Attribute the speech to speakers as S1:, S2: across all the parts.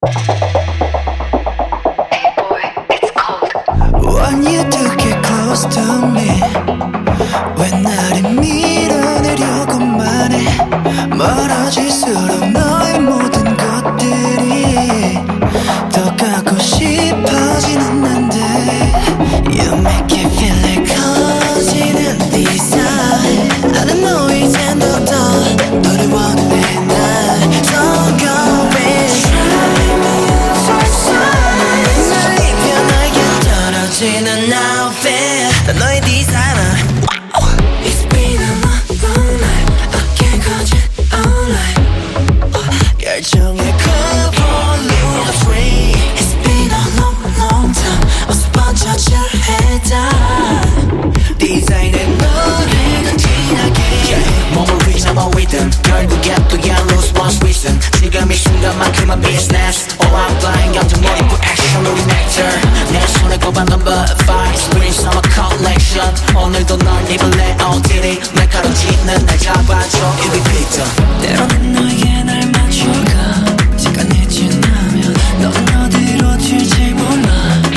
S1: Want you to get close to me. 왜 나를 밀어내려고만 해. 멀어질수록 너의 모든 것들이 더 갖고 싶어지는 난데. You make it feel like 커지는 desire. I don't know 이젠 더더 너를 원해 난. Don't go away. Try me for size. 날 입혀 너에게 떨어지는 outfit. 난 너의 designer. It's been a long, long night. 어깨 거진 all night. 열정의 cover, lose the free. It's been a long, long time. 어서 번져줄 해다. 디자인의 너를 더 진하게.
S2: 몸을 위잡아 rhythm. 결국에 또 lose one's reason. 지금 이 순간만큼은 business. All I'm flying 감정 몰입 action 우리 nectar. 내 손에 꼽아 number 5 Spring summer collection. 오늘도 널 입을래 어디리 날카로워지는 날 잡아줘. It be picked up.
S1: 때로는 너에게 날 맞춰가. 시간이 지나면 넌 어디로 튈지 몰라.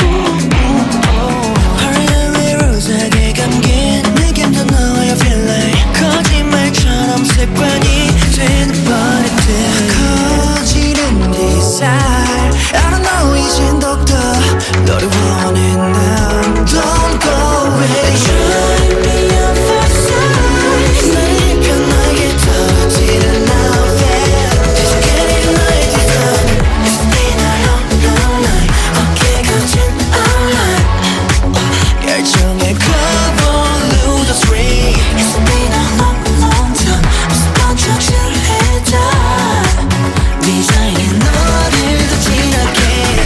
S1: Hurry rush하게 감긴 느낌도 너의 feeling. 거짓말처럼 습관이 되는 버릇들. 커지는 desire. I don't know 이젠 더더 너를 원해 난. Don't go away. Try me on for size. 날 입혀 너에게 떨어지는 outfit. 계속해내 너의 design. It's been a long, long night. 어깨 거진 all night. 열정의 cover, lose the street. It's been a long, long time. 어서 번져줄 해다. 디자인이 너를 더 진하게.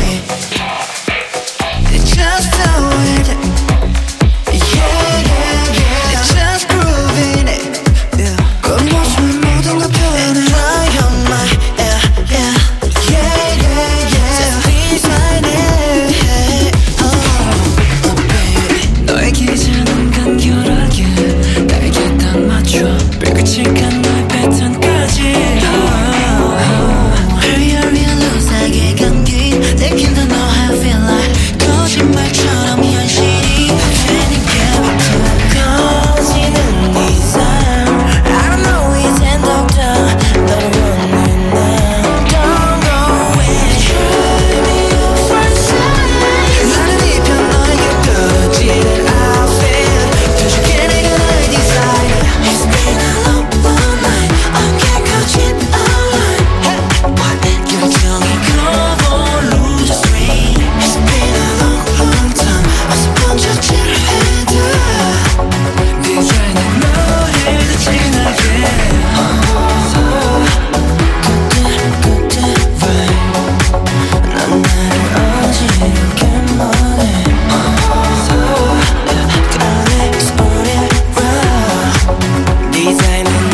S1: Just do it. Yeah, yeah, yeah. It's just grooving it. Yeah. 겉모습은 모든 걸 표현해. Try on my, yeah, yeah. Yeah, yeah, yeah. Just design it. Oh, baby. 너의 기준은 간결하게 날개 딱 맞춰. 불규칙한 너의 패턴까지. Hurry loos하게 감긴 느낌도 know how I feel like. 거짓말처럼 현실이 되는 chemical. 커지는 desire. I don't know 이젠 더더 너를 원해 난. Don't go away. Try me for size. 나를 입혀 너에게 떨어지는 outfit. 표정에 내가 너의 design. It's been a long, long night. 어깨 거진 all night. 결정이 cover, lose the street. It's been a long, long time. 어서 번져줄 해다. 디자인은 너를 더 진하게. 그때 vibe. 난 나를 어지럽게 원해. Don't export it raw. 디자인은